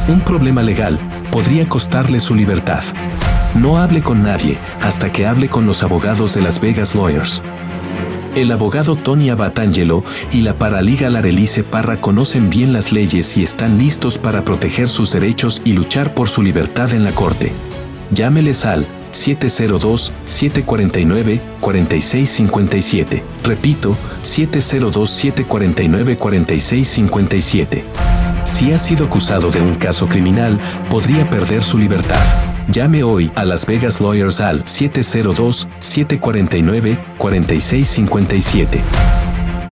Un problema legal podría costarle su libertad. No hable con nadie hasta que hable con los abogados de Las Vegas Lawyers. El abogado Tony Abatangelo y la paralegal Arelice Parra conocen bien las leyes y están listos para proteger sus derechos y luchar por su libertad en la corte. Llámeles al 702-749-4657. Repito, 702-749-4657. Si ha sido acusado de un caso criminal, podría perder su libertad. Llame hoy a Las Vegas Lawyers al 702-749-4657.